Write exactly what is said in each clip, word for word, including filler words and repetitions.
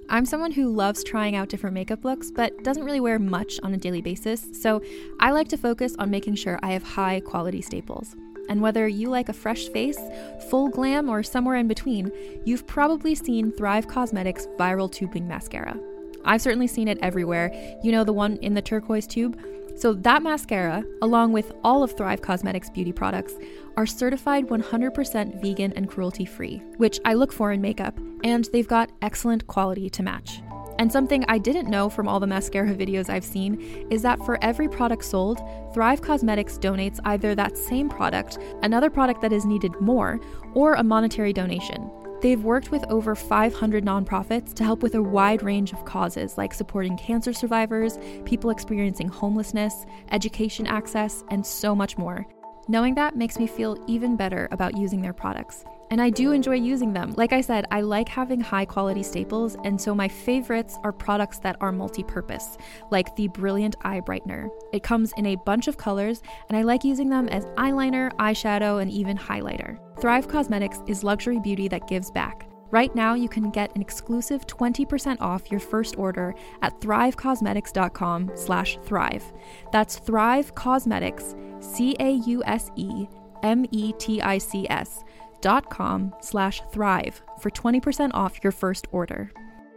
I'm someone who loves trying out different makeup looks, but doesn't really wear much on a daily basis, so I like to focus on making sure I have high quality staples. And whether you like a fresh face, full glam, or somewhere in between, you've probably seen Thrive Causemetics Viral Tubing Mascara. I've certainly seen it everywhere. You know, the one in the turquoise tube? So that mascara, along with all of Thrive Causemetics beauty products, are certified one hundred percent vegan and cruelty-free, which I look for in makeup, and they've got excellent quality to match. And something I didn't know from all the mascara videos I've seen is that for every product sold, Thrive Causemetics donates either that same product, another product that is needed more, or a monetary donation. They've worked with over five hundred nonprofits to help with a wide range of causes like supporting cancer survivors, people experiencing homelessness, education access, and so much more. Knowing that makes me feel even better about using their products. And I do enjoy using them. Like I said, I like having high quality staples, and so my favorites are products that are multi-purpose, like the Brilliant Eye Brightener. It comes in a bunch of colors, and I like using them as eyeliner, eyeshadow, and even highlighter. Thrive Causemetics is luxury beauty that gives back. Right now, you can get an exclusive twenty percent off your first order at thrivecausemetics.com slash thrive. That's Thrive Causemetics, C A U S E M E T I C S dot com slash thrive for twenty percent off your first order.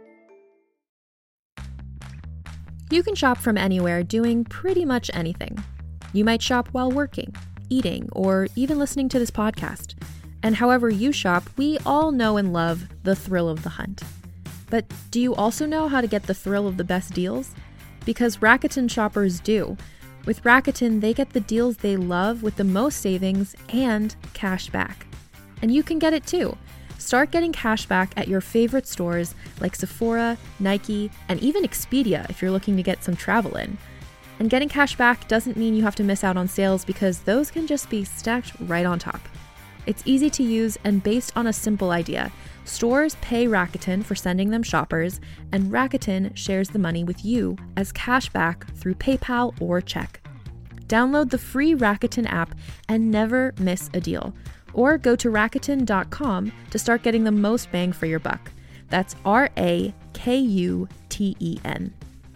You can shop from anywhere doing pretty much anything. You might shop while working, eating, or even listening to this podcast. And however you shop, we all know and love the thrill of the hunt. But do you also know how to get the thrill of the best deals? Because Rakuten shoppers do. With Rakuten, they get the deals they love with the most savings and cash back. And you can get it too. Start getting cash back at your favorite stores like Sephora, Nike, and even Expedia if you're looking to get some travel in. And getting cash back doesn't mean you have to miss out on sales, because those can just be stacked right on top. It's easy to use and based on a simple idea. Stores pay Rakuten for sending them shoppers, and Rakuten shares the money with you as cash back through PayPal or check. Download the free Rakuten app and never miss a deal. Or go to Rakuten dot com to start getting the most bang for your buck. That's R A K U T E N.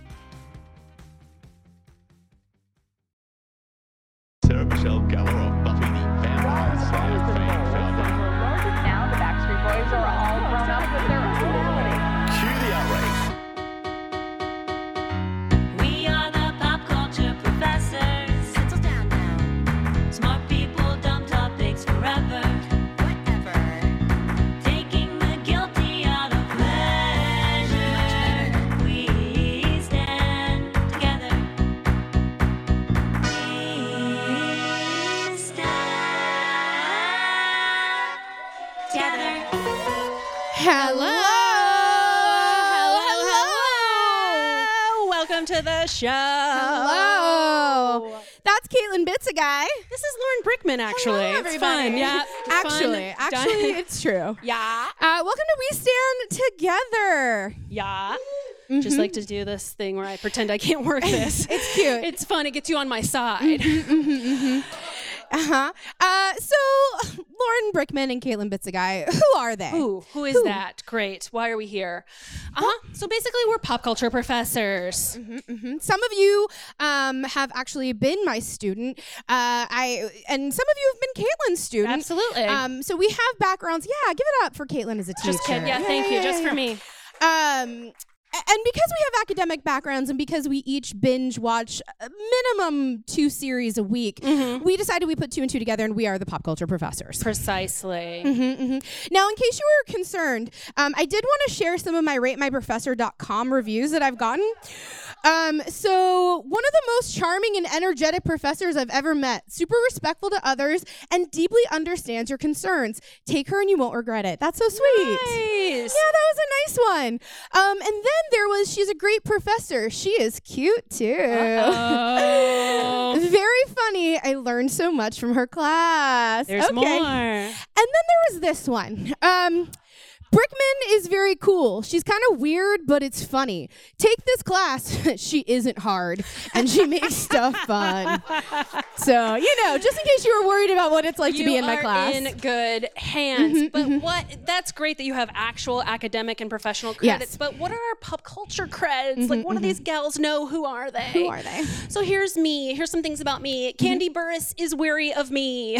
Sarah Michelle Gellar of Buffy the Vampire Slayer fame. Now the Backstreet Boys are all grown up with their own reality. Cue the outrage. We are the pop culture professors. Settle down now. Smart people, dumb topics forever. Whatever. Taking the guilty out of pleasure. We stand together. We stand together. Hello. Hello. Hello. Welcome to the show. Hello. That's Caitlin Bitsaguy. This is Lauren Brickman, actually. Hello, it's everybody. fun. Yeah. It's Actually, fun. actually, Done. it's true. Yeah. Uh, welcome to We Stand Together. Yeah. Just like to do this thing where I pretend I can't work this. It's cute. It's fun. It gets you on my side. Uh-huh. Uh, so, Lauren Brickman and Caitlin Bitsaguy, who are they? Ooh, who is Who? that? Great. Why are we here? Uh-huh. So basically, we're pop culture professors. Mhm. Some of you um, have actually been my student. Uh, I and some of you have been Caitlin's student. Absolutely. Um, so we have backgrounds. Yeah, give it up for Caitlin as a teacher. Just kidding. Yeah, thank you. Just for me. Um, a- and because we have academic backgrounds and because we each binge watch a minimum two series a week, Mhm. we decided we put two and two together and we are the pop culture professors. Precisely. Mhm, mhm. Now, in case you were concerned, um, I did want to share some of my rate my professor dot com reviews that I've gotten. Um, so one of the most charming and energetic professors I've ever met, super respectful to others and deeply understands your concerns. Take her and you won't regret it. That's so sweet. Nice. Yeah, that was a nice one. Um, and then there was, she's a great professor. She is cute too. Uh-oh. Very funny. I learned so much from her class. There's okay. more. And then there was this one. Um, Brickman is very cool. She's kind of weird, but it's funny. Take this class. She isn't hard, and she makes stuff fun. So, you know, just in case you were worried about what it's like you to be in my are class. in good hands. But what, that's great that you have actual academic and professional credits. Yes. But what are our pop culture creds? Like, what do these gals know? Who are they? Who are they? So here's me. Here's some things about me. Candy Burris is weary of me.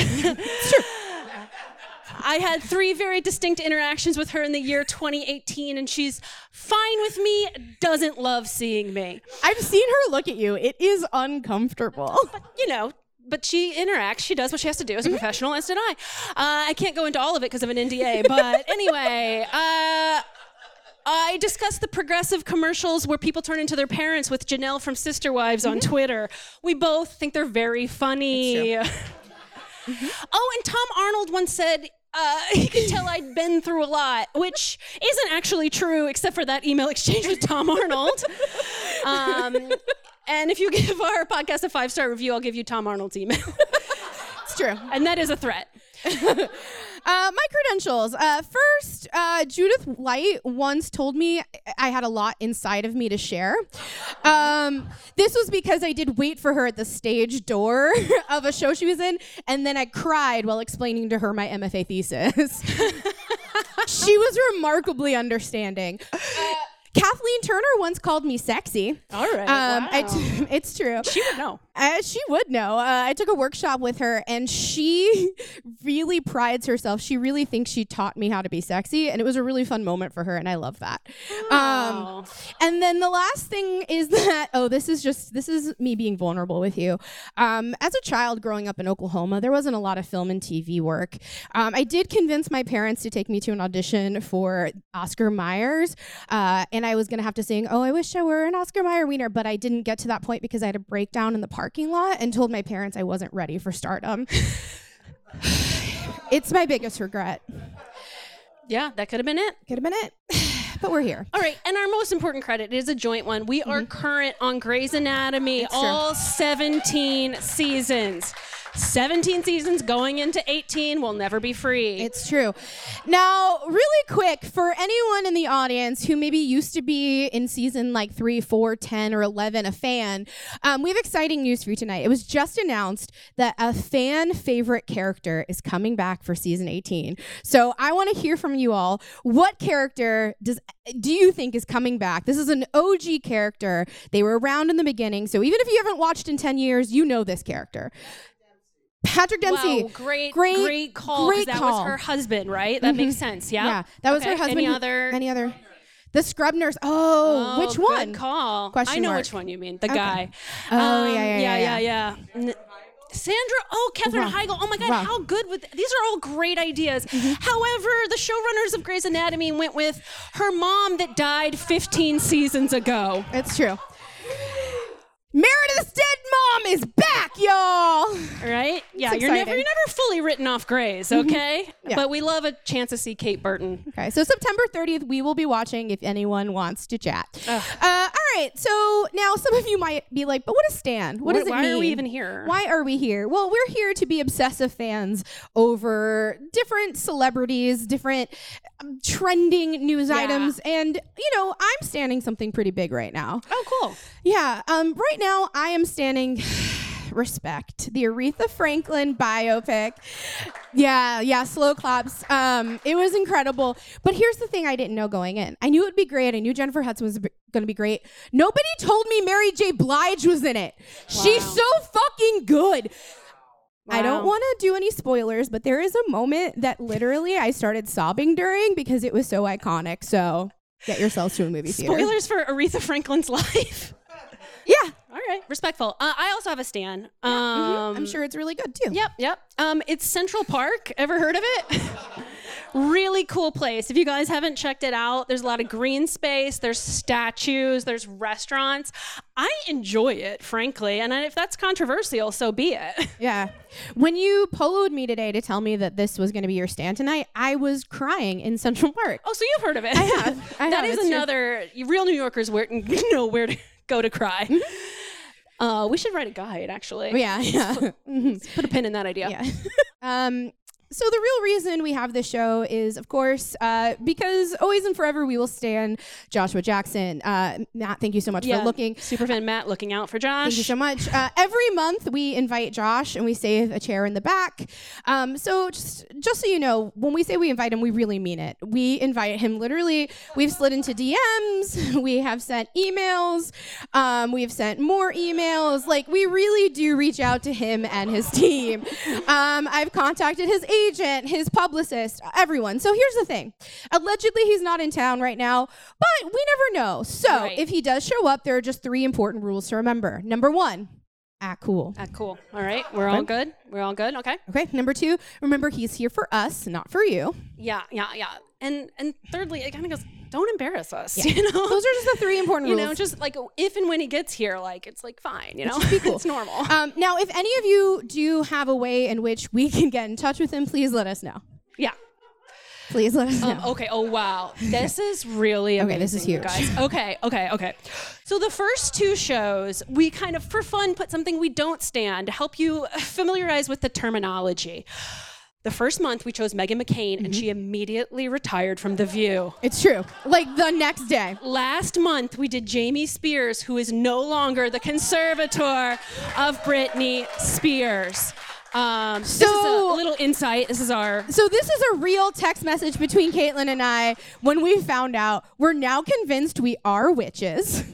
I had three very distinct interactions with her in the year twenty eighteen, and she's fine with me, doesn't love seeing me. I've seen her look at you. It is uncomfortable. But, you know, but she interacts. She does what she has to do as a professional, as did I. Uh, I can't go into all of it because of an N D A, but anyway, uh, I discussed the progressive commercials where people turn into their parents with Janelle from Sister Wives on Twitter. We both think they're very funny. Oh, and Tom Arnold once said, uh, he could tell I'd been through a lot, which isn't actually true, except for that email exchange with Tom Arnold. Um, and if you give our podcast a five-star review, I'll give you Tom Arnold's email. It's true. And that is a threat. Uh, my credentials. Uh, first, uh, Judith Light once told me I had a lot inside of me to share. Um, this was because I did wait for her at the stage door of a show she was in, and then I cried while explaining to her my M F A thesis. She was remarkably understanding. Uh, Kathleen Turner once called me sexy. All right. Um, wow. I t- it's true. She would know. Uh, she would know. Uh, I took a workshop with her, and she really prides herself. She really thinks she taught me how to be sexy, and it was a really fun moment for her, and I love that. Wow. Um, and then the last thing is that, oh, this is just, this is me being vulnerable with you. Um, as a child growing up in Oklahoma, there wasn't a lot of film and T V work. Um, I did convince my parents to take me to an audition for Oscar Myers, uh, and I was going to have to sing, oh, I wish I were an Oscar Mayer wiener, but I didn't get to that point because I had a breakdown in the parking lot and told my parents I wasn't ready for stardom. It's my biggest regret. Yeah, that could have been it. Could have been it, but we're here. All right, and our most important credit is a joint one. We are current on Grey's Anatomy, It's true. all seventeen seasons. seventeen seasons going into eighteen will never be free. It's true. Now, really quick, for anyone in the audience who maybe used to be in season like three, four, ten, or eleven a fan, um, we have exciting news for you tonight. It was just announced that a fan favorite character is coming back for season eighteen. So I want to hear from you all. What character does do you think is coming back? This is an O G character. They were around in the beginning, so even if you haven't watched in ten years, you know this character. Patrick Dempsey. Wow, great, great, great call. 'Cause great that call. was her husband, right? That makes sense. Yeah. Yeah, that was Okay, her husband. Any who- other? Any other? The scrub nurse. Oh, Oh, which good one? call. Question I know mark. which one you mean. The Okay. guy. Oh, Um, yeah, yeah, yeah, yeah, yeah, yeah. N- Sandra, oh, Katherine Wow. Heigl. Oh my God, Wow. how good with these are all great ideas. Mm-hmm. However, the showrunners of Grey's Anatomy went with her mom that died fifteen seasons ago. It's true. Meredith's dead mom is back, y'all. Right? Yeah, It's you're never exciting. you're never fully written off Grey's, okay? Yeah. But we love a chance to see Kate Burton. Okay, so September thirtieth, we will be watching if anyone wants to chat. Uh, all right, so now some of you might be like, but what is Stan? What Why- does it why mean? are we even here? Why are we here? Well, we're here to be obsessive fans over different celebrities, different um, trending news Yeah. items, and, you know, I'm standing something pretty big right now. Oh, cool. Yeah, um, right now I am standing Respect, the Aretha Franklin biopic. Yeah, yeah, slow claps. Um, it was incredible. But here's the thing I didn't know going in. I knew it would be great. I knew Jennifer Hudson was going to be great. Nobody told me Mary J. Blige was in it. She's so fucking good. I don't Wow. want to do any spoilers, but there is a moment that literally I started sobbing during because it was so iconic. So get yourselves to a movie theater. Spoilers for Aretha Franklin's life. Yeah. All right, respectful. Uh, I also have a stan. Um, Mhm. I'm sure it's really good too. Yep, yep. Um, it's Central Park. Ever heard of it? Really cool place. If you guys haven't checked it out, there's a lot of green space. There's statues. There's restaurants. I enjoy it, frankly. And if that's controversial, so be it. Yeah. When you poloed me today to tell me that this was going to be your stand tonight, I was crying in Central Park. Oh, so you've heard of it? I have. I That have. is It's true. another. Real New Yorkers where, know where to go to cry. Uh, we should write a guide, actually. Yeah, yeah. Mhm. Put a pin in that idea. Yeah. um, so the real reason we have this show is, of course, uh, because always and forever we will stand Joshua Jackson. Uh, Matt, thank you so much Yeah. for looking. Superfan Matt looking out for Josh. Thank you so much. Uh, every month we invite Josh and we save a chair in the back. Um, so just just so you know, when we say we invite him, we really mean it. We invite him literally. We've slid into D Ms. We have sent emails. Um, we've sent more emails. Like, we really do reach out to him and his team. Um, I've contacted his agent, his publicist, everyone. So here's the thing. Allegedly, he's not in town right now, but we never know. So Right. if he does show up, there are just three important rules to remember. Number one, act cool. Ah, cool. All right. We're all good. We're all good. Okay. Okay. Number two, remember he's here for us, not for you. Yeah. Yeah. Yeah. And and thirdly, it kind of goes, don't embarrass us. Yeah. You know. Those are just the three important You rules. know, just like if and when he gets here, like it's like fine. You know, Just be cool. it's normal. Um, now, if any of you do have a way in which we can get in touch with him, please let us know. yeah. Please let us know. Um, okay. Oh wow, this is really amazing. Okay, this is you huge. guys. Okay. Okay. Okay. So the first two shows, we kind of for fun put something we don't stand to help you familiarize with the terminology. The first month we chose Meghan McCain, Mm-hmm. and she immediately retired from The View. It's true. Like the next day. Last month we did Jamie Spears, who is no longer the conservator of Britney Spears. Um, this is a So- little insight. This is our So this is a real text message between Caitlin and I when we found out we're now convinced we are witches.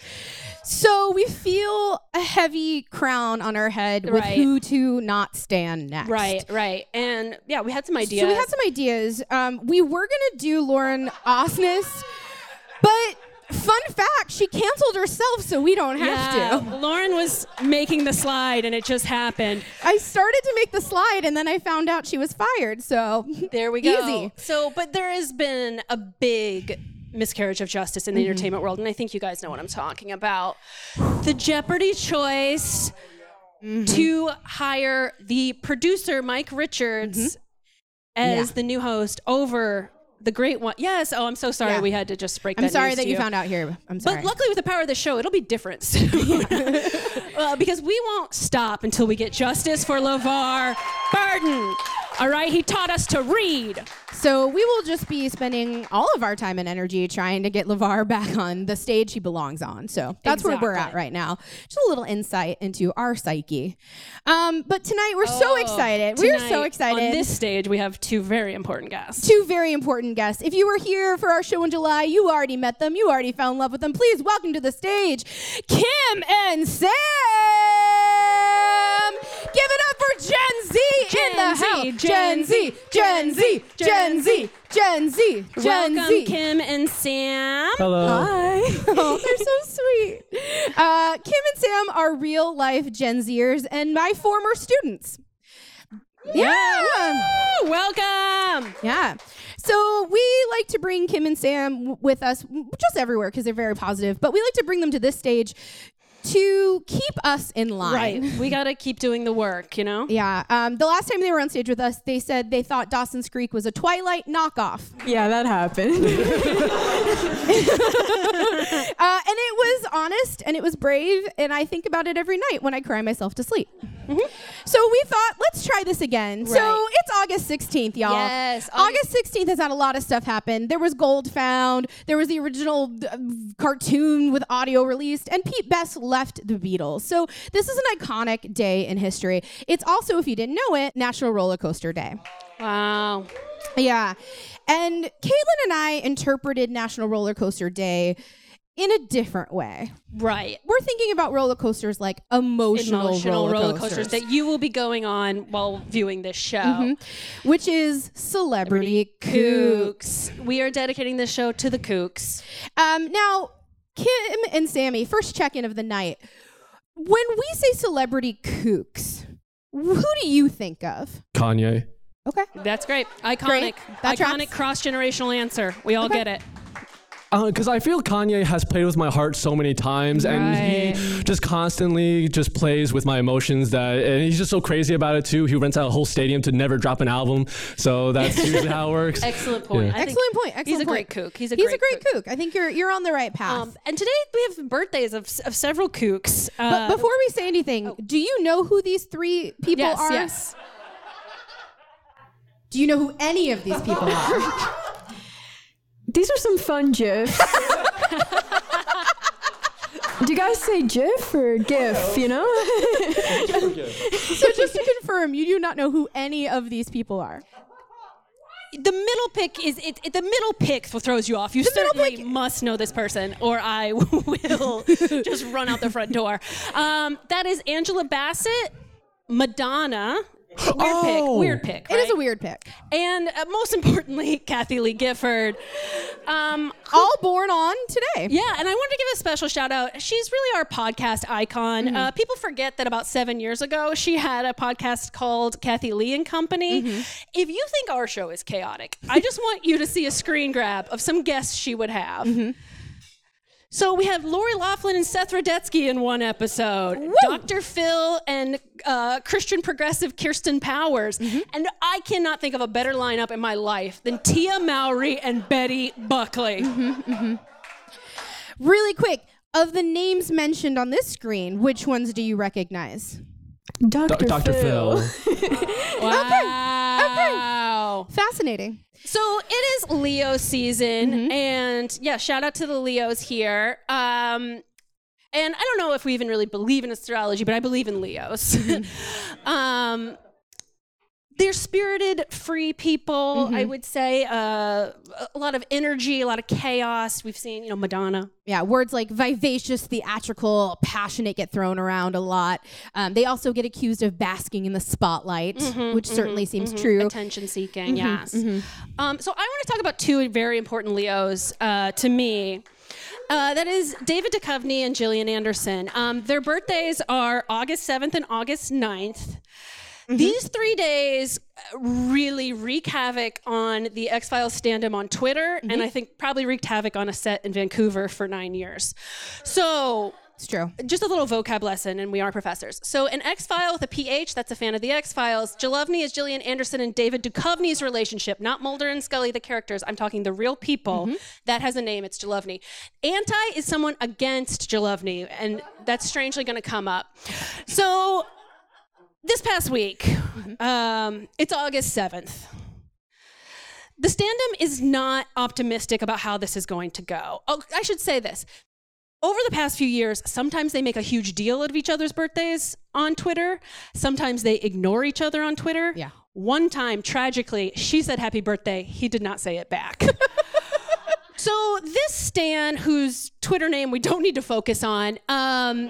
So we feel a heavy crown on our head with Right. who to not stand next. right, right, and yeah, we had some ideas. So we had some ideas. Um, we were gonna do Lauren Osnes, but fun fact, she canceled herself, so we don't have yeah, to. Lauren was making the slide, and it just happened. I started to make the slide, and then I found out she was fired. So There we go. Easy. So, but there has been a big miscarriage of justice in the Mm-hmm. entertainment world, and I think you guys know what I'm talking about. The Jeopardy choice Mm-hmm. to hire the producer Mike Richards as Mm-hmm. Yeah. the new host over the great one. Yes. Oh, I'm so sorry. Yeah. We had to just break I'm that sorry news that to you found out here. I'm sorry. But luckily, with the power of the show, it'll be different soon. uh, because we won't stop until we get justice for LeVar Burton. All right, he taught us to read. So we will just be spending all of our time and energy trying to get LeVar back on the stage he belongs on. So that's where we're at Exactly. right now. Just a little insight into our psyche. Um, but tonight we're so Oh, excited. We're so tonight, excited. On this stage, we have two very important guests. Two very important guests. If you were here for our show in July, you already met them. You already fell in love with them. Please welcome to the stage, Kim and Sam. Give it up for Gen Z in the Gen Z, house. Gen Z, Gen Z, Gen Z, Gen Z, Gen Welcome, Z. Kim and Sam. Hello. Hi. Oh, they're so sweet. Uh, Kim and Sam are real life Gen Zers and my former students. Yeah. Woo! Welcome. Yeah. So we like to bring Kim and Sam w- with us w- just everywhere because they're very positive, but we like to bring them to this stage to keep us in line. Right. We got to keep doing the work, you know? Yeah. Um, the last time they were on stage with us, they said they thought Dawson's Creek was a Twilight knockoff. Yeah, that happened. Uh, and it was honest and it was brave, and I think about it every night when I cry myself to sleep. So we thought, let's try this again. So Right. it's August sixteenth, y'all. Yes, August- August sixteenth has had a lot of stuff happen. There was gold found. There was the original uh, cartoon with audio released, and Pete Best left the Beatles. So this is an iconic day in history. It's also, if you didn't know it, National Roller Coaster Day. Wow. Yeah. And Caitlin and I interpreted National Roller Coaster Day in a different way. Right. We're thinking about roller coasters like emotional, Emotional roller, roller coasters, coasters that you will be going on while viewing this show. Mhm. which is Celebrity Kooks. Kooks. We are dedicating this show to the Kooks. Um, now, Kim and Sammy, first check-in of the night. When we say Celebrity Kooks, who do you think of? Kanye. Okay. That's great. Iconic. Great. That Iconic tracks. cross-generational answer. We all Okay. get it. Because I feel Kanye has played with my heart so many times, and he just constantly just plays with my emotions. That and he's just so crazy about it too. He rents out a whole stadium to never drop an album, so that's usually how it works. Excellent point. Yeah. I think Excellent point. Excellent he's a point. great kook. He's a He's great a great kook. kook. I think you're you're on the right path. Um, and today we have birthdays of, of several kooks. but Uh, before we say anything, do you know who these three people yes, are? yes. Do you know who any of these people are? These are some fun GIFs. Do you guys say GIF or GIF, you know? So just to confirm, you do not know who any of these people are. The middle pick is it, it. The middle pick throws you off. You The middle certainly pick- must know this person, or I will just run out the front door. Um, that is Angela Bassett, Madonna. Weird Oh. pick. Weird pick. It is right? a weird pick. And uh, most importantly, Kathy Lee Gifford. Um, All born on today. Yeah, and I wanted to give a special shout out. She's really our podcast icon. Mm-hmm. Uh, people forget that about seven years ago, she had a podcast called Kathy Lee and Company. Mm-hmm. If you think our show is chaotic, I just want you to see a screen grab of some guests she would have. Mm-hmm. So we have Lori Loughlin and Seth Rudetsky in one episode, Doctor Phil and uh, Christian progressive Kirsten Powers. Mm-hmm. And I cannot think of a better lineup in my life than Tia Mowry and Betty Buckley. Mm-hmm. Really quick, of the names mentioned on this screen, which ones do you recognize? Doctor Do- Doctor Phil. Phil. Wow. Fascinating. So it is Leo season, Mm-hmm. and yeah, shout out to the Leos here. Um, and I don't know if we even really believe in astrology, but I believe in Leos. Mm-hmm. um, they're spirited, free people, Mm-hmm. I would say. Uh, a lot of energy, a lot of chaos. We've seen, you know, Madonna. Yeah, words like vivacious, theatrical, passionate get thrown around a lot. Um, they also get accused of basking in the spotlight, which certainly seems true. Attention seeking, Mm-hmm, yes. Um, so I want to talk about two very important Leos uh, to me. Uh, that is David Duchovny and Gillian Anderson. Um, their birthdays are August seventh and August ninth. These three days really wreak havoc on the X-Files stand-em on Twitter, and I think probably wreaked havoc on a set in Vancouver for nine years. So It's true. just a little vocab lesson, and we are professors. So an X-File with a P H, that's a fan of the X-Files. Jaluvny is Gillian Anderson and David Duchovny's relationship, not Mulder and Scully, the characters. I'm talking the real people. That has a name, it's Jaluvny. Anti is someone against Jaluvny, and that's strangely gonna come up. So this past week, um, it's August seventh. The stand-em is not optimistic about how this is going to go. Oh, I should say this. Over the past few years, sometimes they make a huge deal out of each other's birthdays on Twitter. Sometimes they ignore each other on Twitter. Yeah. One time, tragically, she said happy birthday. He did not say it back. So this Stan, whose Twitter name we don't need to focus on, um,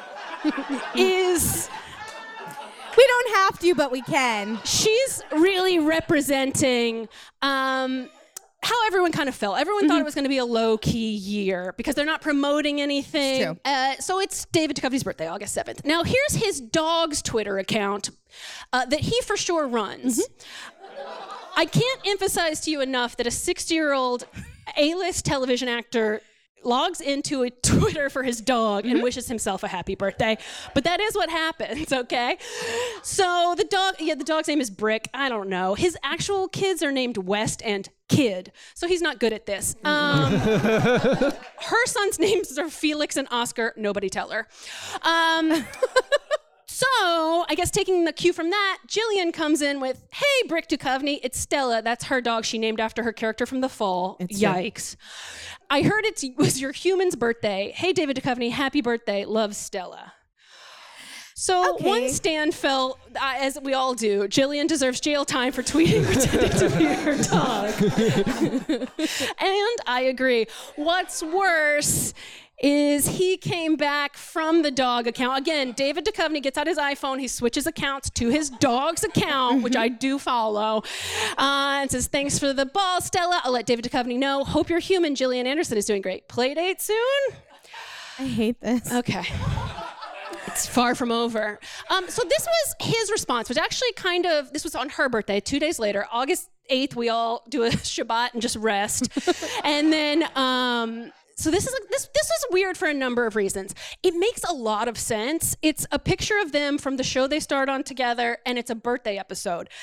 is... We don't have to, but we can. She's really representing um, how everyone kind of felt. Everyone thought it was going to be a low-key year because they're not promoting anything. It's true. Uh, so it's David Duchovny's birthday, August seventh. Now, here's his dog's Twitter account uh, that he for sure runs. I can't emphasize to you enough that a sixty-year-old A-list television actor logs into a Twitter for his dog and wishes himself a happy birthday. But that is what happens, okay? So the dog, yeah, the dog's name is Brick. I don't know. His actual kids are named West and Kid. So he's not good at this. Um, her son's names are Felix and Oscar. Nobody tell her. Um, So, I guess taking the cue from that, Gillian comes in with, hey, Brick Duchovny, it's Stella. That's her dog she named after her character from The Fall. It's true. Yikes. I heard it was your human's birthday. Hey, David Duchovny, happy birthday. Love, Stella. So Okay. one stan felt, uh, as we all do, Gillian deserves jail time for tweeting pretending to be her dog. And I agree. What's worse is he came back from the dog account. Again, David Duchovny gets out his iPhone, he switches accounts to his dog's account, which I do follow, uh, and says, thanks for the ball, Stella. I'll let David Duchovny know. Hope your human, Gillian Anderson, is doing great. Play date soon? I hate this. Okay. It's far from over. Um, so this was his response, which actually kind of, this was on her birthday, two days later, August eighth, we all do a Shabbat and just rest. And then, um, so this is this this is weird for a number of reasons. It makes a lot of sense. It's a picture of them from the show they starred on together, and it's a birthday episode.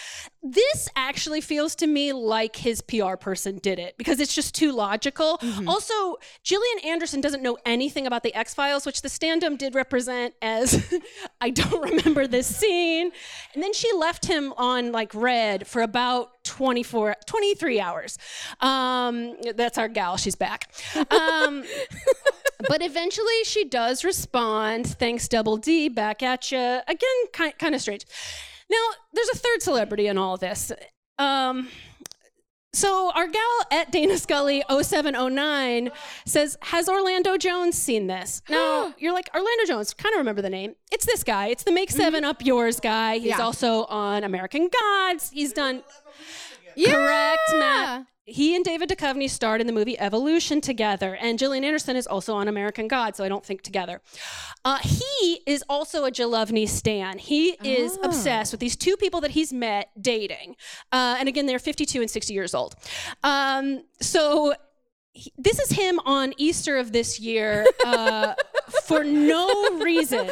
this actually feels to me like his P R person did it because it's just too logical. Mm-hmm. Also, Gillian Anderson doesn't know anything about the X-Files, which the stand-up did represent as, I don't remember this scene. And then she left him on like red for about twenty-four, twenty-three hours. Um, that's our gal, she's back. Um, but eventually she does respond. Thanks, Double D, back at you. Again, kind, kind of strange. Now, there's a third celebrity in all this. Um, so our gal at Dana Scully oh seven oh nine says, has Orlando Jones seen this? Now, you're like, Orlando Jones, kind of remember the name. It's this guy. It's the Make Seven Up Yours guy. He's Yeah. also on American Gods. He's done... Yeah. Correct, Matt. He and David Duchovny starred in the movie Evolution together, and Gillian Anderson is also on American Gods, so I don't think together. Uh, he is also a Duchovny stan. He is Oh. obsessed with these two people that he's met dating. Uh, and again, they're fifty-two and sixty years old. Um, so he, this is him on Easter of this year uh, for no reason.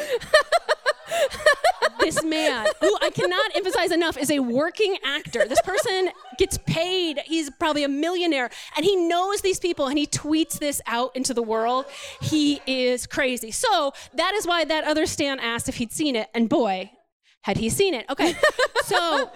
This man, who I cannot emphasize enough, is a working actor. This person gets paid. He's probably a millionaire, and he knows these people, and he tweets this out into the world. He is crazy. So that is why that other stan asked if he'd seen it, and boy, had he seen it. Okay, so...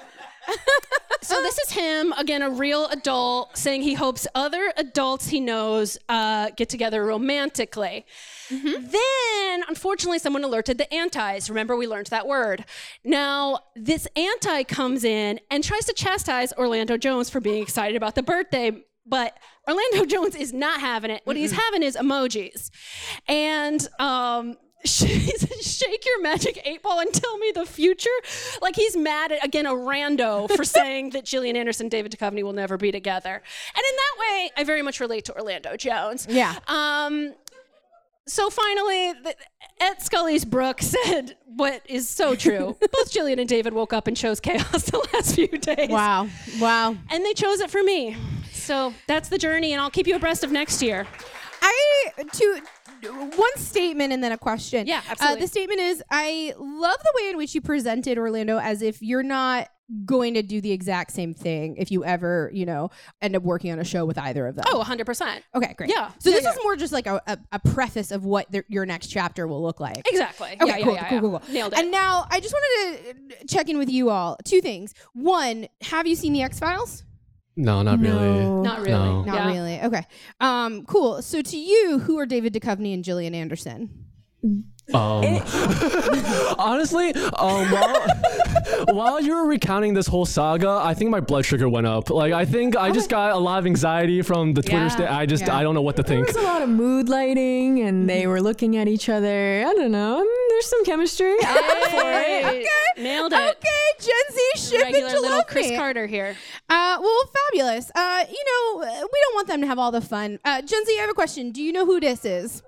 So this is him, again, a real adult, saying he hopes other adults he knows uh, get together romantically. Mm-hmm. Then, unfortunately, someone alerted the antis. Remember, we learned that word. Now, this anti comes in and tries to chastise Orlando Jones for being excited about the birthday, but Orlando Jones is not having it. What mm-hmm. he's having is emojis. And... Um, shake your magic eight ball and tell me the future. Like he's mad at, again, a rando for saying that Gillian Anderson and David Duchovny will never be together. And in that way, I very much relate to Orlando Jones. Yeah. Um, so finally, the, at Scully's Brooke said what is so true. Both Gillian and David woke up and chose chaos the last few days. Wow. Wow. And they chose it for me. So that's the journey, and I'll keep you abreast of next year. I, to... One statement and then a question. Yeah, absolutely. Uh, the statement is, I love the way in which you presented Orlando as if you're not going to do the exact same thing if you ever, you know, end up working on a show with either of them. Oh, one hundred percent. Okay, great. Yeah. So yeah, this yeah. is more just like a, a, a preface of what the, your next chapter will look like. Exactly. Okay, yeah, yeah, cool, yeah, cool, yeah. cool, cool. Nailed it. And now I just wanted to check in with you all. Two things. One, have you seen the X-Files? No, not really. No. Not really. No. Not Yeah. really. Okay. Um, cool. So to you, who are David Duchovny and Gillian Anderson? Um, honestly, um, while, while you were recounting this whole saga, I think my blood sugar went up. Like, I think I just got a lot of anxiety from the Twitter. Yeah. Sta- I just, Yeah. I don't know what to There think. was a lot of mood lighting, and they were looking at each other. I don't know. I mean, there's some chemistry. I'm up for it. Hey, Nailed it. Okay, Gen Z ship Regular into little love Chris me. Carter here. Uh, well, fabulous. Uh, you know, uh, we don't want them to have all the fun. Uh, Gen Z, I have a question. Do you know who this is?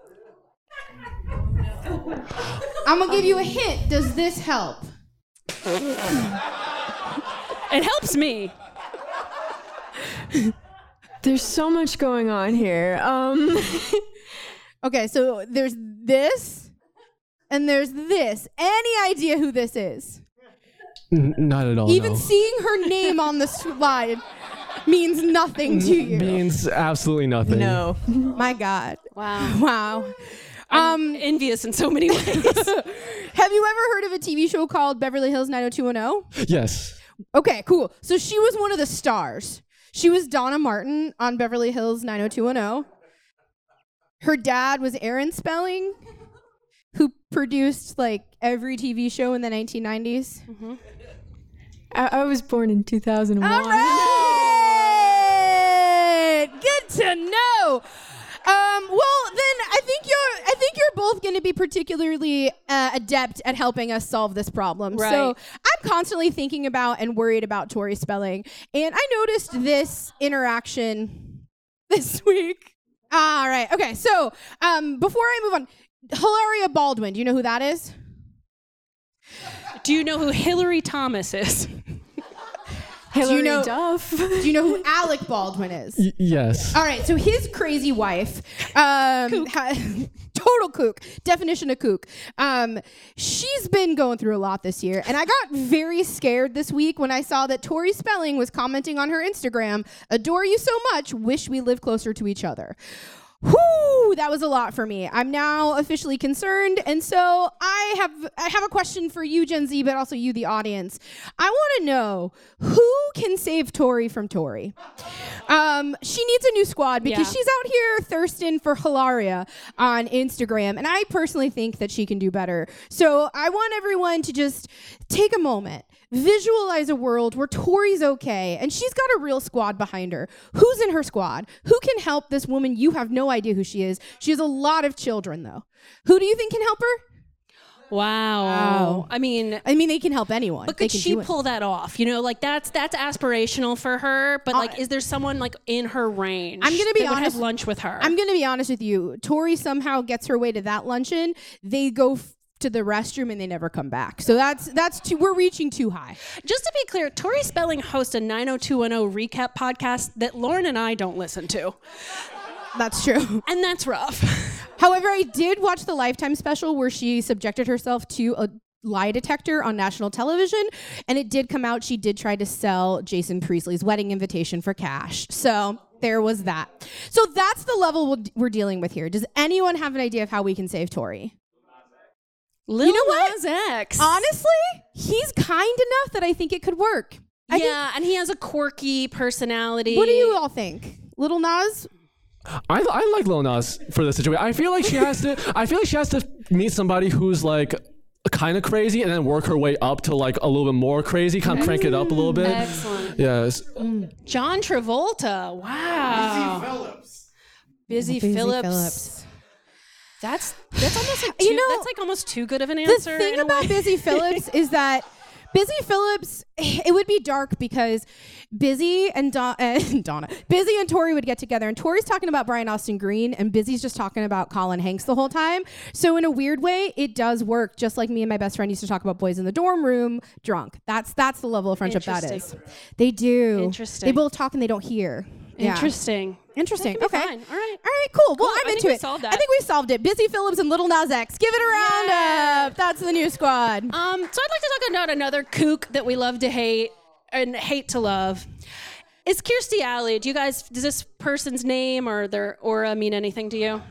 I'm gonna give you a hint. Does this help? It helps me. There's so much going on here. Um, Okay, so there's this, and there's this. Any idea who this is? N- not at all. Even no. seeing her name on the slide means nothing to you. Means absolutely nothing. no. My God. Wow. Wow. I'm envious in so many ways. Have you ever heard of a T V show called Beverly Hills nine oh two one oh? Yes. Okay, cool. So she was one of the stars. She was Donna Martin on Beverly Hills nine oh two one oh. Her dad was Aaron Spelling, who produced like every T V show in the nineteen nineties. Mm-hmm. I, I was born in two thousand one. All right! Good to know. Um, well, then I think you're I think you're both going to be particularly uh, adept at helping us solve this problem. Right. So I'm constantly thinking about and worried about Tori Spelling, and I noticed this interaction this week. All right. Okay. So um, before I move on, Hilaria Baldwin. Do you know who that is? Do you know who Hillary Thomas is? Hillary Do you know- Duff. Do you know who Alec Baldwin is? Y- yes. All right, so his crazy wife, um, ha- totally total kook. Definition of kook. Um, she's been going through a lot this year, and I got very scared this week when I saw that Tori Spelling was commenting on her Instagram, "Adore you so much, wish we lived closer to each other." Whoo, that was a lot for me. I'm now officially concerned, and so I have I have a question for you, Gen Z, but also you, the audience. I want to know who can save Tori from Tori. Um, she needs a new squad because Yeah. she's out here thirsting for Hilaria on Instagram, and I personally think that she can do better. So I want everyone to just take a moment. Visualize a world where Tori's okay and she's got a real squad behind her. Who's in her squad? Who can help this woman? You have no idea who she is. She has a lot of children, though. Who do you think can help her? Wow. Wow. I mean, I mean, they can help anyone. but They could can she do it. pull that off? You know, like that's that's aspirational for her. But Uh, like, is there someone like in her range? I'm gonna be that would honest- have lunch with her. I'm going to be honest with you. Tori somehow gets her way to that luncheon. They go f- to the restroom and they never come back. So that's that's too. We're reaching too high. Just to be clear, Tori Spelling hosts a nine oh two one oh recap podcast that Lauren and I don't listen to, That's true. and that's rough. However, I did watch the Lifetime special where she subjected herself to a lie detector on national television, and it did come out she did try to sell Jason Priestley's wedding invitation for cash. So there was that. So that's the level we'll, we're dealing with here. Does anyone have an idea of how we can save Tori? Lil You know what? Nas X. Honestly, he's kind enough that I think it could work. I think- yeah, and he has a quirky personality. what do you all think? Little Nas? I, I like Lil Nas for the situation. I feel like she has to. I feel like she has to meet somebody who's like kind of crazy and then work her way up to like a little bit more crazy, kind of crank it up a little bit. Excellent. Yes. John Travolta. Wow. Busy Phillips. Busy, Busy Phillips. Phillips. That's that's almost like too, You know, that's like almost too good of an The answer. thing in a about way. Busy Phillips is that Busy Phillips, it would be dark because Busy and, Don- and Donna, Busy and Tori would get together, and Tori's talking about Brian Austin Green, and Busy's just talking about Colin Hanks the whole time. So in a weird way, it does work, just like me and my best friend used to talk about boys in the dorm room drunk. That's that's the level of friendship that is. Interesting. They do. Interesting. They both talk and they don't hear. Yeah. Interesting. Interesting. That could be Okay. fine. All right. All right, cool. Well, Cool. I'm I think into we it. solved I that. think we solved it. Busy Phillips and Little Nas X. Give it a roundup. That's the new squad. Um, so I'd like to talk about another kook that we love to hate and hate to love. It's Kirstie Alley. Do you guys, does this person's name or their aura mean anything to you?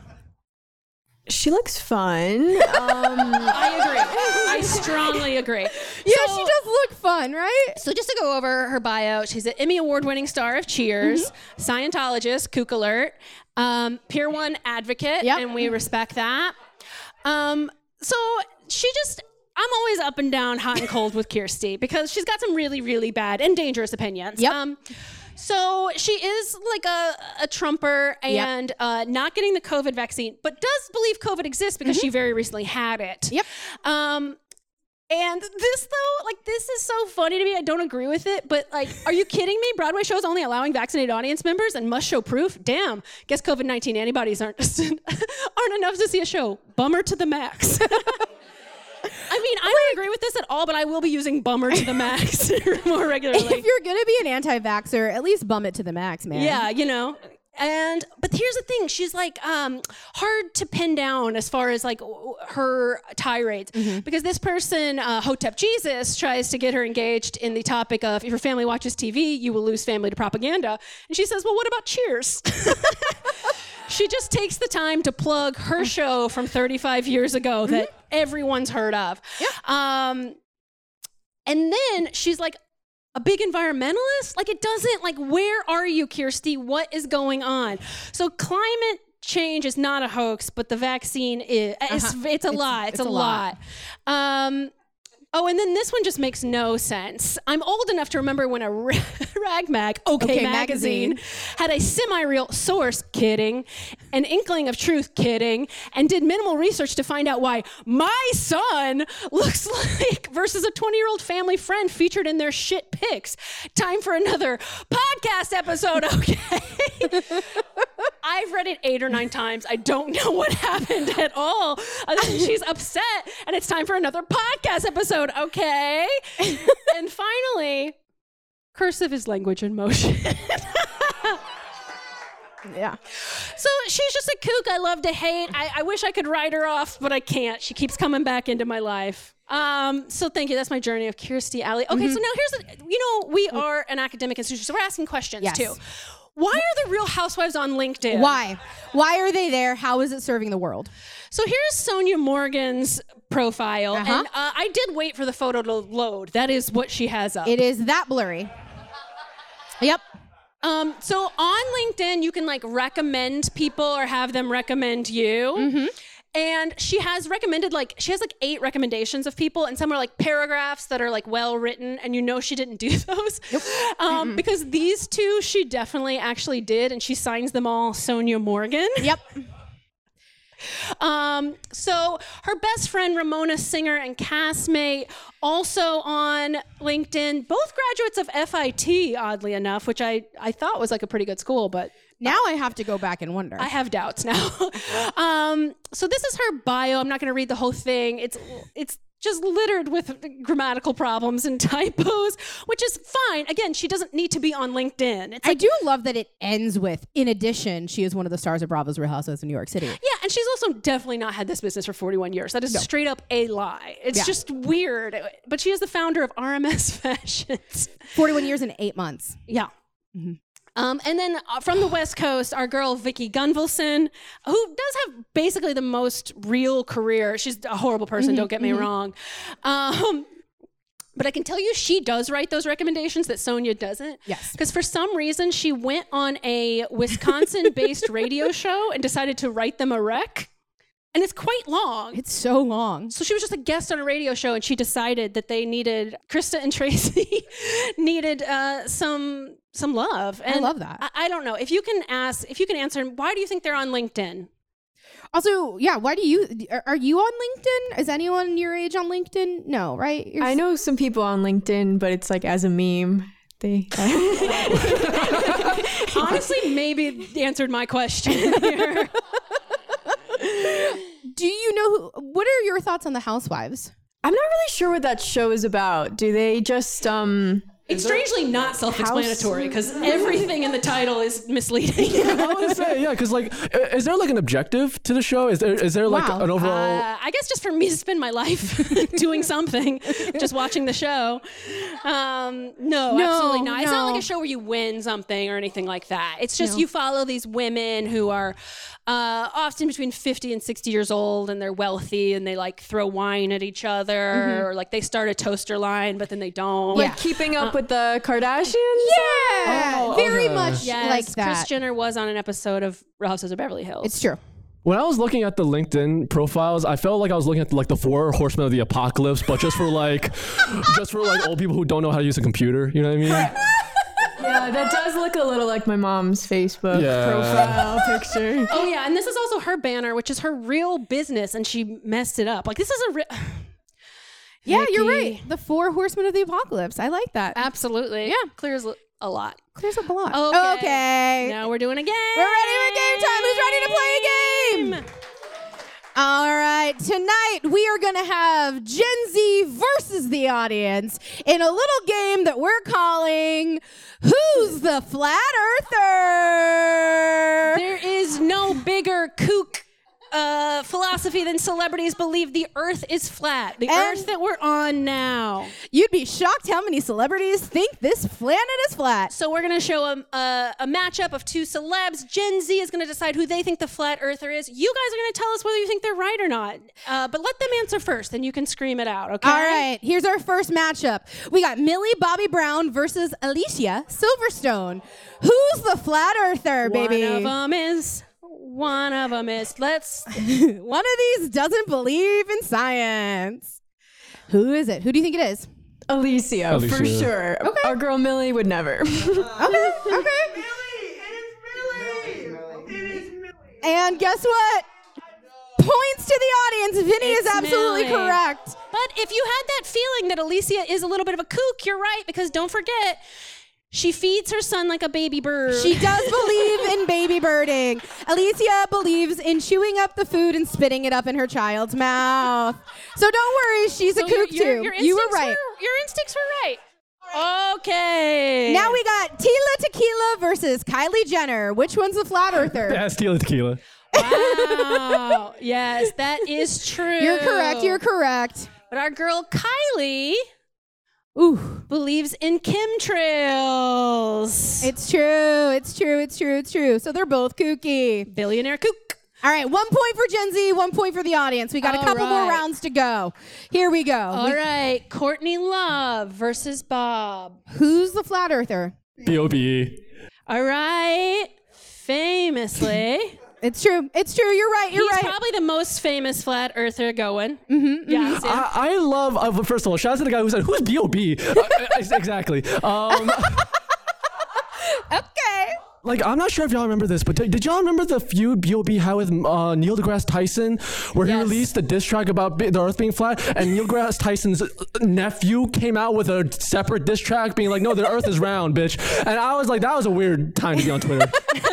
She looks fun. Um, I agree. I strongly agree. Yeah, So- she does look fun, right? So just to go over her bio, she's an Emmy Award-winning star of Cheers, Scientologist, kook alert, um, Pier one advocate, Yep. and we respect that. Um, so she just, I'm always up and down, hot and cold with Kirstie because she's got some really, really bad and dangerous opinions. Yep. Um, so she is like a, a Trumper and uh, not getting the COVID vaccine, but does believe COVID exists because she very recently had it. Yep. Um, and this though, like this is so funny to me. I don't agree with it, but like, are you kidding me? Broadway shows only allowing vaccinated audience members and must show proof. Damn, guess COVID nineteen antibodies aren't aren't enough to see a show. Bummer to the max. I mean, I don't agree with this at all, but I will be using bummer to the max more regularly. If you're gonna be an anti-vaxxer, at least bum it to the max, man. Yeah, you know. And but here's the thing, she's like um hard to pin down as far as like w- her tirades because this person uh, Hotep Jesus tries to get her engaged in the topic of if your family watches T V, you will lose family to propaganda. And she says, well, what about Cheers? She just takes the time to plug her show from thirty-five years ago that everyone's heard of. Um, and then she's like a big environmentalist. Like it doesn't like, where are you, Kirstie? What is going on? So climate change is not a hoax, but the vaccine is, it's, it's a lot. It's, it's a, a lot. Um, Oh, and then this one just makes no sense. I'm old enough to remember when a ra- rag mag, OK, OK magazine, Magazine. had a semi-real source, kidding, an inkling of truth, kidding, and did minimal research to find out why my son looks like versus a twenty-year-old family friend featured in their shit pics. Time for another podcast episode, okay? I've read it eight or nine times. I don't know what happened at all. Other than she's upset, and it's time for another podcast episode, okay? And finally, cursive is language in motion. Yeah. So she's just a kook I love to hate. I, I wish I could write her off, but I can't. She keeps coming back into my life. Um, so thank you. That's my journey of Kirstie Alley. Okay, mm-hmm. so now here's the, you know, we are an academic institution, so we're asking questions yes. too. Why are the Real Housewives on LinkedIn? Why? Why are they there? How is it serving the world? So here's Sonia Morgan's profile, uh-huh. and uh, I did wait for the photo to load. That is what she has up. It is that blurry. Yep. Um, so on LinkedIn, you can like recommend people or have them recommend you. Mm-hmm. And she has recommended like, she has like eight recommendations of people, and some are like paragraphs that are like well written, and you know she didn't do those. Nope. Um, mm-hmm. Because these two she definitely actually did, and she signs them all Sonia Morgan. Yep. Um, so her best friend Ramona Singer and castmate also on LinkedIn, both graduates of F I T, oddly enough, which I, I thought was like a pretty good school, but now I have to go back and wonder. I have doubts now. um, so this is her bio. I'm not going to read the whole thing. It's it's just littered with grammatical problems and typos, which is fine. Again, she doesn't need to be on LinkedIn. It's I like, do love that it ends with, in addition, she is one of the stars of Bravo's Real Housewives of New York City. Yeah, and she's also definitely not had this business for forty-one years. That is no. straight up a lie. It's yeah. just weird. But she is the founder of R M S Fashions. forty-one years and eight months. Yeah. Mm-hmm. Um, and then uh, from the West Coast, our girl Vicky Gunvalson, who does have basically the most real career. She's a horrible person, mm-hmm, don't get me mm-hmm. wrong. Um, but I can tell you she does write those recommendations that Sonia doesn't. Yes. Because for some reason, she went on a Wisconsin-based radio show and decided to write them a rec. And it's quite long. It's so long. So she was just a guest on a radio show, and she decided that they needed, Krista and Tracy needed uh, some some love. And I love that. I, I don't know. If you can ask, if you can answer, why do you think they're on LinkedIn? Also, yeah, why do you, are, are you on LinkedIn? Is anyone your age on LinkedIn? No, right? You're I know some people on LinkedIn, but it's like as a meme. They honestly maybe answered my question here. Do you know who, what are your thoughts on the Housewives? I'm not really sure what that show is about. Do they just um It's strangely not self-explanatory because everything in the title is misleading. I would say, yeah, because like, is there like an objective to the show? Is there is there like Wow. an overall? Uh, I guess just for me to spend my life doing something, just watching the show. Um, no, No, absolutely not. It's not no. like a show where you win something or anything like that. It's just No. you follow these women who are uh, often between fifty and sixty years old, and they're wealthy, and they like throw wine at each other, Mm-hmm. or like they start a toaster line, but then they don't. like keeping up with the Kardashians? Yeah, Oh, very okay. much Yes, like Kris that. Jenner was on an episode of Real Housewives of Beverly Hills. It's true. When I was looking at the LinkedIn profiles, I felt like I was looking at like the four horsemen of the apocalypse, but just for like, just for like old people who don't know how to use a computer. You know what I mean? Yeah, that does look a little like my mom's Facebook Yeah. profile picture. Oh yeah, and this is also her banner, which is her real business, and she messed it up. Like this is a real. Yeah, you're Vicky. right. The four horsemen of the apocalypse. I like that. Absolutely. Yeah. Clears a lot. Clears up a lot. Okay. Okay. Now we're doing a game. We're ready for game time. Who's ready to play a game? All right. Tonight we are going to have Gen Z versus the audience in a little game that we're calling Who's the Flat Earther? There is no bigger kook uh, philosophy than celebrities believe the Earth is flat. The And- Earth that we're on now. You'd be shocked how many celebrities think this planet is flat. So we're going to show a, a, a matchup of two celebs. Gen Z is going to decide who they think the flat earther is. You guys are going to tell us whether you think they're right or not. Uh, but let them answer first, then you can scream it out, okay? All right, here's our first matchup. We got Millie Bobby Brown versus Alicia Silverstone. Who's the flat earther, baby? One of them is... One of them is... Let's... One of these doesn't believe in science. Who is it? Who do you think it is? Alicia, Alicia. for sure. Okay. Our girl Millie would never. Okay, okay. And guess what? Points to the audience. Vinny It's is absolutely Millie. correct. But if you had that feeling that Alicia is a little bit of a kook, you're right, because don't forget... She feeds her son like a baby bird. She does believe in baby birding. Alicia believes in chewing up the food and spitting it up in her child's mouth. So don't worry, she's So a your- kook your- too. your You were instincts right. your instincts were right. Okay. Now we got Tila Tequila versus Kylie Jenner. Which one's the flat earther? That's Tila Tequila. Wow. Yes, that is true. You're correct. You're correct. But our girl Kylie Ooh. believes in chemtrails. It's true. It's true. It's true. It's true. So they're both kooky. Billionaire kook. All right, one point for Gen Z, one point for the audience. We got All a couple more right. rounds to go. Here we go. All We- right, Courtney Love versus Bob. Who's the flat earther? B O B E. All right, famously. It's true. It's true. You're right. You're He's right. probably the most famous flat earther going. Mm-hmm. Yeah. Sam? I, I love, uh, first of all, shout out to the guy who said, who's B O B? Uh, exactly. Um, Okay. like, I'm not sure if y'all remember this, but did, did y'all remember the feud B O B had with uh, Neil deGrasse Tyson, where he Yes. released a diss track about bi- the Earth being flat, and Neil deGrasse Tyson's nephew came out with a separate diss track being like, no, the Earth is round, bitch. And I was like, that was a weird time to be on Twitter.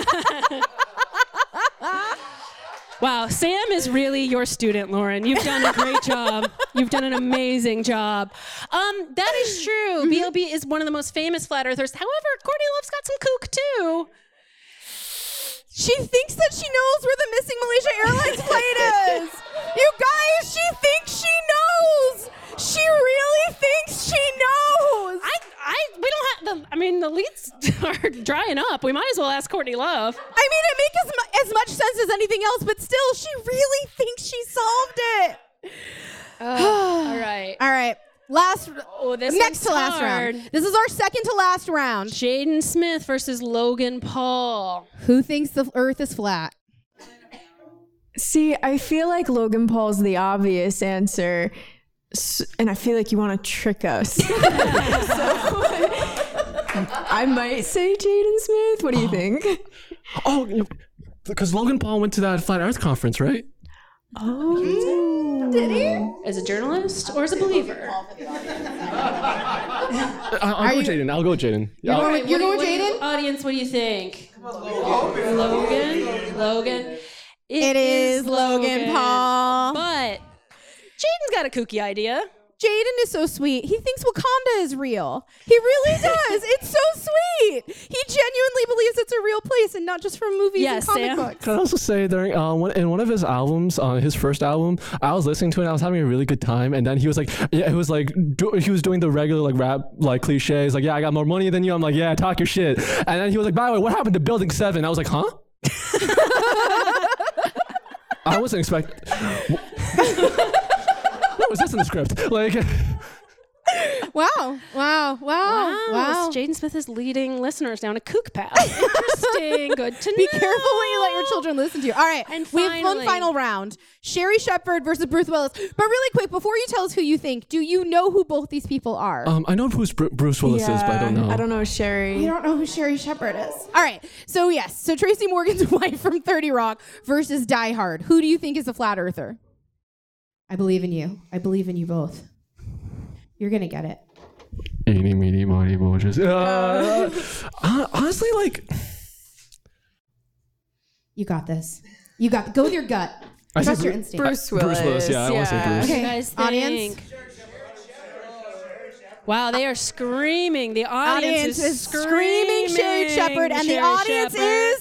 Wow, Sam is really your student, Lauren. You've done a great job. You've done an amazing job. Um, that is true. Mm-hmm. B O B is one of the most famous flat earthers. However, Courtney Love's got some kook too. She thinks that she knows where the missing Malaysia Airlines flight is. You guys, she thinks she knows. She really thinks she knows. I, I, we don't have the. I mean, the leads are drying up. We might as well ask Courtney Love. I mean, it makes as, mu- as much sense as anything else, but still, she really thinks she solved it. All right. All right, last, Oh, this next to one's last hard. round. This is our second to last round. Jaden Smith versus Logan Paul. Who thinks the Earth is flat? See, I feel like Logan Paul's the obvious answer, S- and I feel like you want to trick us. So, I might say Jaden Smith. What do you think? Oh, because Logan Paul went to that Flat Earth conference, right? Oh, Did he? As a journalist or as a believer? I- I'll go you- Jaden. I'll go Jaden. Yeah, I'll- going with- You're What going do you- Jaden? what do you- Audience, what do you think? Logan? Logan? It is Logan Paul. But Jaden's got a kooky idea. Jaden is so sweet. He thinks Wakanda is real. He really does. It's so sweet. He genuinely believes it's a real place and not just from movies Yes, and comic Sam. books. Can I also say during uh, one, in one of his albums, uh, his first album, I was listening to it and I was having a really good time. And then he was like, yeah, it was like do, he was doing the regular like rap like cliches, like, yeah, I got more money than you. I'm like, yeah, talk your shit. And then he was like, by the way, what happened to Building Seven? I was like, huh? I wasn't expecting. What was this in the script? Like. Wow. Wow. Wow. Wow. Wow. Jaden Smith is leading listeners down a kook path. Interesting. Good to Be know. careful what you let your children listen to. All right. And we have one finally- final round. Sherry Shepard versus Bruce Willis. But really quick, before you tell us who you think, do you know who both these people are? Um, I know who Bru- Bruce Willis is, but I don't know. I don't know Sherry. You don't know who Sherry Shepard is. All right. So, yes. So, Tracy Morgan's wife from thirty Rock versus Die Hard. Who do you think is a flat earther? I believe in you. I believe in you both. You're going to get it. Eeny, meeny, miny, moe, just- Uh, hon- honestly, like, You got this. You got Go with your gut. I Trust say your Bru- instinct. Bruce Bruce Willis. Willis, yeah, I wanna say yeah. Bruce. What do Okay. you guys Audience? think? Wow, they are screaming. The audience, Audience is screaming Sherry Shepard, and the Sherry audience Shepherd. is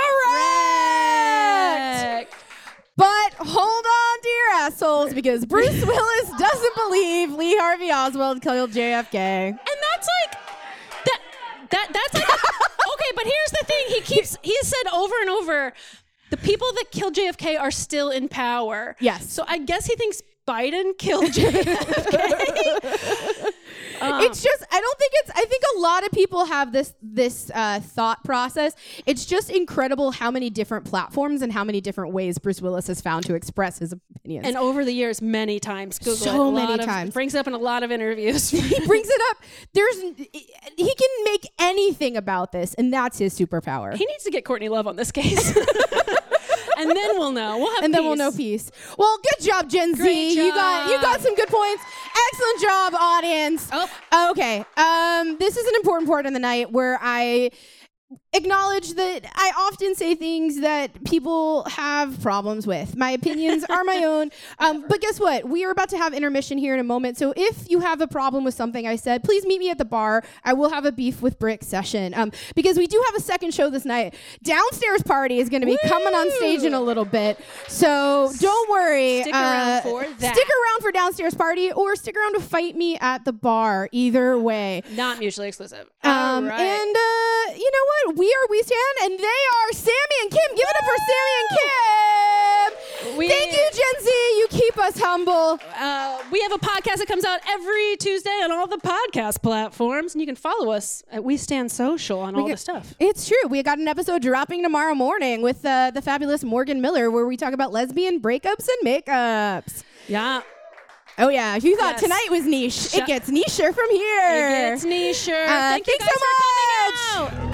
correct. But hold on, dear assholes, because Bruce Willis doesn't believe Lee Harvey Oswald killed J F K. And that's like that that that's like okay, but here's the thing. He keeps he has said over and over the people that killed J F K are still in power. Yes. So I guess he thinks Biden killed J F K. Um, It's just, I don't think it's, I think a lot of people have this this uh, thought process. It's just incredible how many different platforms and how many different ways Bruce Willis has found to express his opinions. and over the years, many times, Google So it, a many lot of- times. brings up in a lot of interviews. he brings it up. There's, he can make anything about this, and that's his superpower. He needs to get Courtney Love on this case. And then we'll know. We'll have and then peace. we'll know peace. Well, good job, Gen Great Z. You got you job. got some good points. Excellent job, audience. Oh. Okay. Um, this is an important part in the night where I acknowledge that I often say things that people have problems with. My opinions are my own. Um, but guess what? We are about to have intermission here in a moment. So if you have a problem with something I said, please meet me at the bar. I will have a beef with Brick session um, because we do have a second show this night. Downstairs Party is going to be Woo! coming on stage in a little bit. So don't worry. Stick around uh, for that. Stick around for Downstairs Party or stick around to fight me at the bar. Either way. Not mutually exclusive. Um, All right. And uh, you know what? We are We Stand, and they are Sammy and Kim. Give it up for Sammy and Kim. We- Thank you, Gen Z. You keep us humble. Uh, we have a podcast that comes out every Tuesday on all the podcast platforms, and you can follow us at We Stand Social on all We the got- stuff. It's true. We got an episode dropping tomorrow morning with uh, the fabulous Morgan Miller, where we talk about lesbian breakups and makeups. Yeah. Oh yeah. If you thought Yes. tonight was niche, Shut- it gets nicher from here. It gets nicher. Uh, Thank you thanks guys so for coming much. out.